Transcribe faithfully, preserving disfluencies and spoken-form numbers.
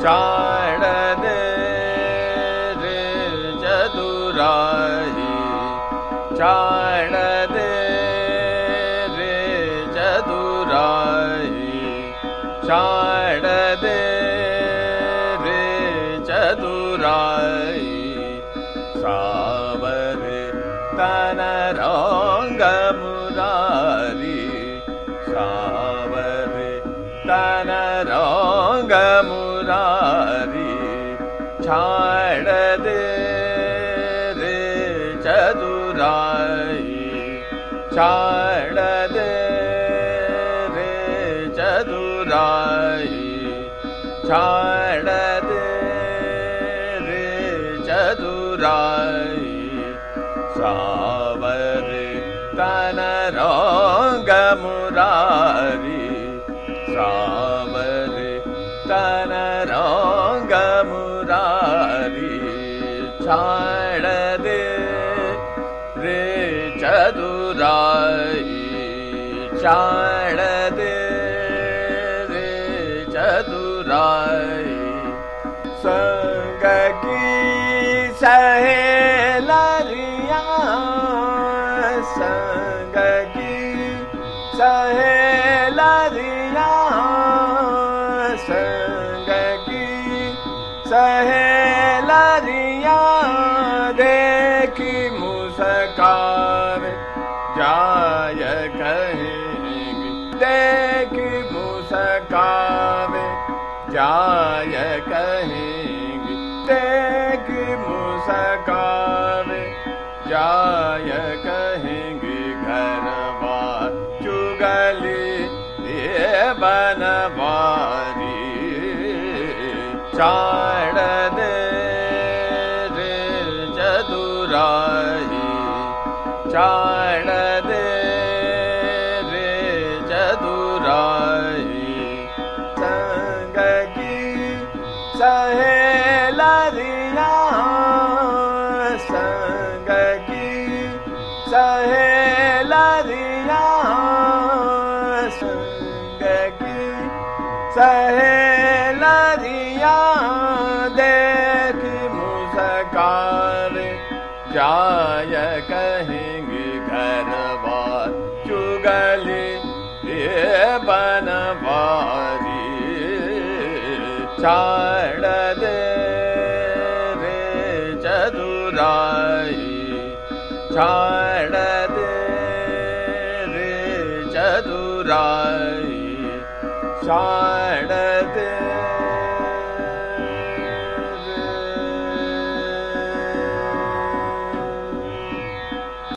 शारदे रे चतुराई शारदे रे चतुराई शारदे रे चतुराई सावरे तन रंग मुरारी सावरे तन रंग मुरारी शारदे रे चतुराई शारदे रे चतुराई शारदे रे चतुराई सावरे तन रंग मुरारी सावरे तन रंग मुरारी शारदे रे चतुराई शारदे रे चतुराई संग की सहेलरियाँ संग की सहेलरियाँ संग की सहेलरियाँ देखी मुस्कावे जाय कहेंगी देखी मुस्कावे जाय कहेंगी देखी मुस्कावे जाय कहेंगी घरवा चुगली ये बनवारी शारदे रे चतुराई शारदे रे चतुराई संग की सहेलरियाँ संग की सहेलरियाँ संग की सहेलरियाँ देखी मुस्कावे जाय कहेंगी घरवा चुगली ये बनवारी शारदे रे चतुराई शारदे रे चतुराई शारदे